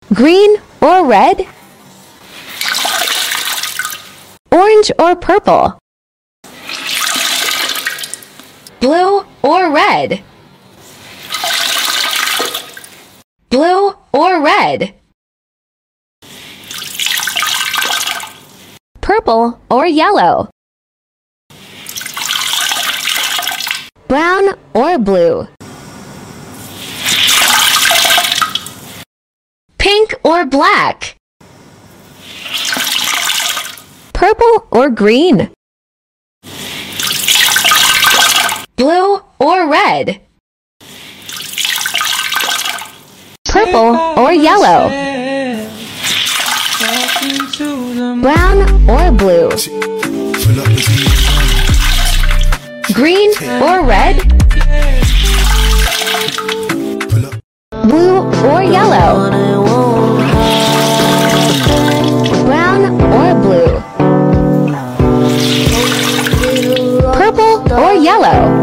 Green or red? Orange or purple? Blue or red? Blue or red? Purple or yellow? Brown or blue? Pink or black? Purple or green? Blue or red? Purple or yellow? Brown or blue? Green or red? Blue or yellow? Brown or blue? Purple or yellow?